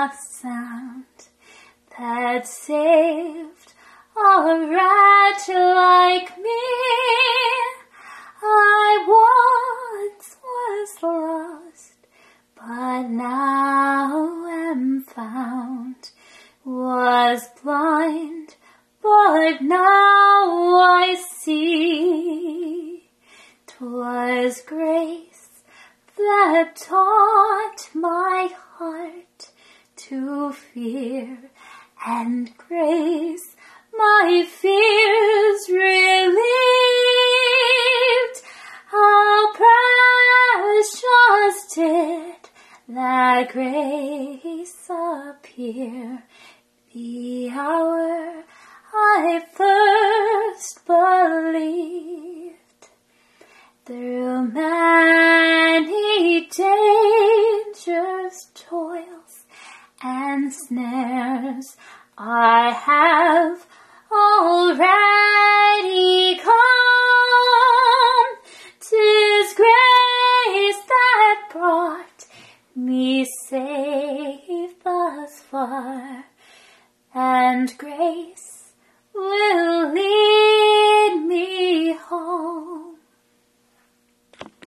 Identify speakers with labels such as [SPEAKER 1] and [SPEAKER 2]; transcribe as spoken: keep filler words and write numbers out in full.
[SPEAKER 1] the sound that saved a wretch like me. I once was lost, but now am found, was blind, but now I see. 'Twas grace that taught my heart to fear, and grace my fears relieved. How precious did that grace appear the hour I first believed. Through many dangers, toils, and snares I have already come. 'Tis grace that brought me safe thus far, and grace will lead me home.